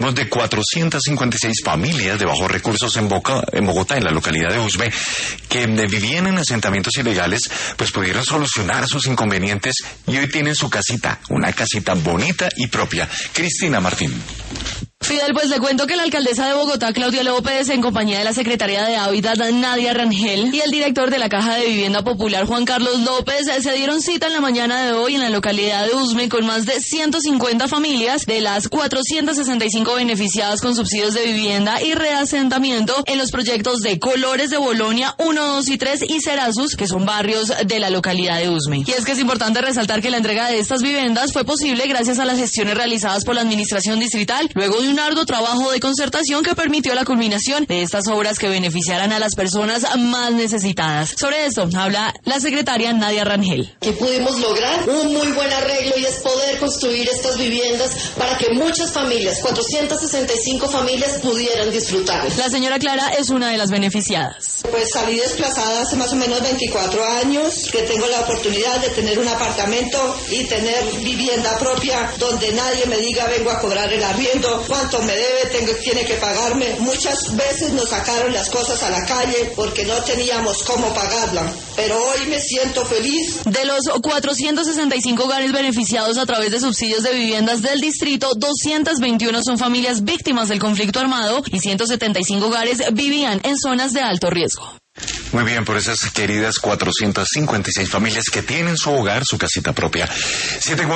Más de 456 familias de bajos recursos en Bogotá, en la localidad de Usme, que vivían en asentamientos ilegales, pues pudieron solucionar sus inconvenientes y hoy tienen su casita, una casita bonita y propia. Cristina Martín. Fidel, pues le cuento que la alcaldesa de Bogotá, Claudia López, en compañía de la secretaria de Hábitat, Nadia Rangel, y el director de la Caja de Vivienda Popular, Juan Carlos López, se dieron cita en la mañana de hoy en la localidad de Usme con más de 150 familias de las 465 beneficiadas con subsidios de vivienda y reasentamiento en los proyectos de Colores de Bolonia 1, 2 y 3 y Cerasus, que son barrios de la localidad de Usme. Y es que es importante resaltar que la entrega de estas viviendas fue posible gracias a las gestiones realizadas por la administración distrital, luego de un arduo trabajo de concertación que permitió la culminación de estas obras que beneficiarán a las personas más necesitadas. Sobre esto habla la secretaria Nadia Rangel. Que pudimos lograr un muy buen arreglo y es poder construir estas viviendas para que muchas familias, 465 familias, pudieran disfrutar. La señora Clara es una de las beneficiadas. Pues salí desplazada hace más o menos 24 años, que tengo la oportunidad de tener un apartamento y tener vivienda propia donde nadie me diga vengo a cobrar el arriendo, cuánto me debe, tiene que pagarme. Muchas veces nos sacaron las cosas a la calle porque no teníamos cómo pagarla, pero hoy me siento feliz. De los 465 hogares beneficiados a través de subsidios de viviendas del distrito, 221 son familias víctimas del conflicto armado y 175 hogares vivían en zonas de alto riesgo. Muy bien, por esas queridas 456 familias que tienen su hogar, su casita propia.